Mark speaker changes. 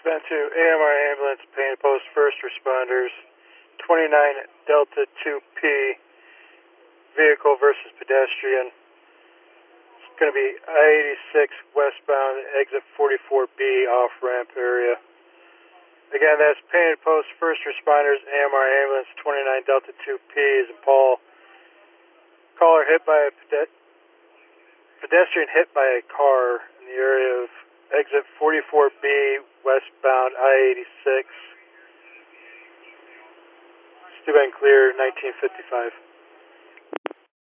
Speaker 1: 10 to AMR ambulance, pain post first responders, 29 Delta 2P, vehicle versus pedestrian. It's going to be I-86 westbound, exit 44B off ramp area. Again, that's pain post first responders, AMR ambulance, 29 Delta 2P is in Paul. Caller hit by a pedestrian hit by a car in the area of exit 44B westbound I-86. Still been clear, 1955.